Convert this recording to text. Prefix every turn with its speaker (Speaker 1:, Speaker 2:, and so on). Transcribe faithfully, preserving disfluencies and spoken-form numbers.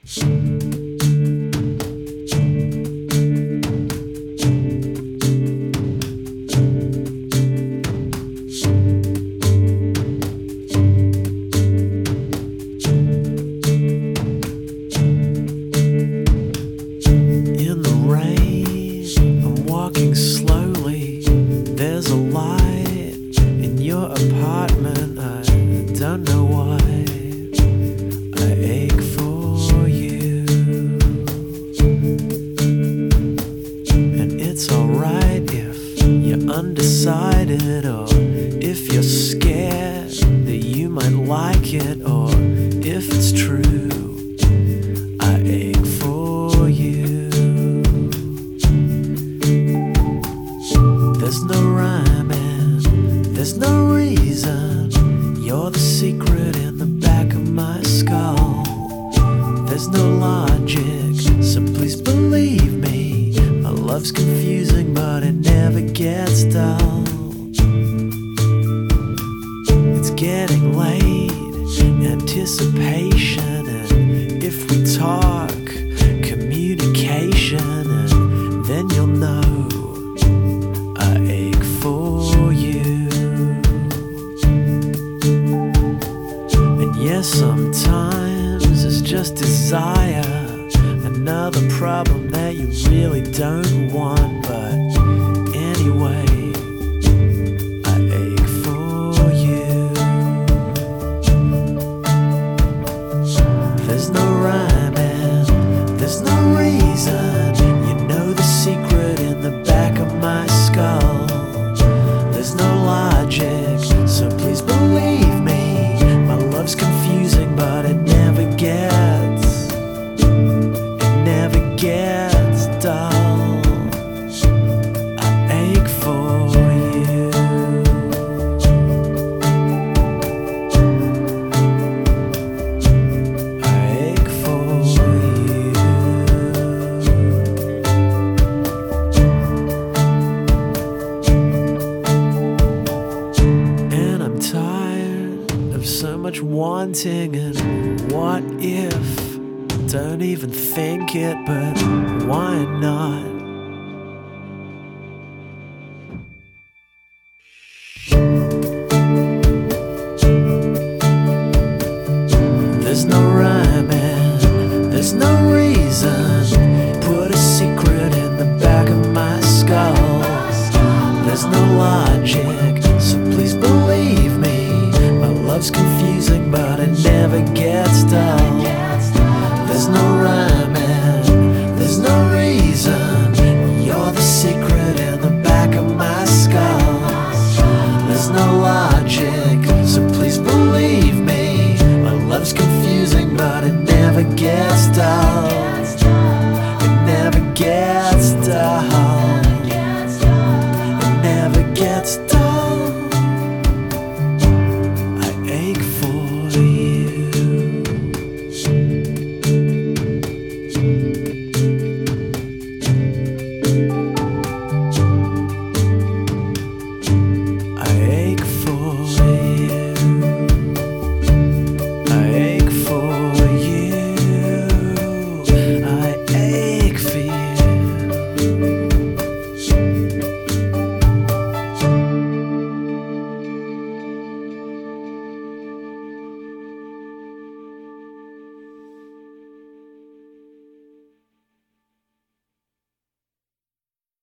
Speaker 1: In the rain, I'm walking slowly. There's a light in your apartment. I don't know why I ache for you. And it's alright if you're undecided, or if you're scared that you might like it, or if it's true, I ache for you. There's no rhyme and there's no reason. You're the secret in the back of my skull. There's no logic, so please believe me. My love's confusing, but it never gets dull. It's getting late, anticipation, and if we talk communication, and then you'll know I ache for you. And yes, sometimes it's just desire, another problem that you really don't want, but anyway, I ache for you. There's no rhyme and there's no reason. You know the secret in the back of my skull. There's no logic, so please believe me. My love's confusing, but it never gets, it never gets dull. I ache for you. I ache for you. And I'm tired of so much wanting and what if. Don't even think it, but why not? There's no rhyme and there's no reason. Put a secret in the back of my skull. There's no logic, so please believe me. My love's confusing, but it never gets dull. There's no rhyme and there's no reason. You're the secret in the back of my skull. There's no logic, so please believe me. My love's confusing, but it never gets dull.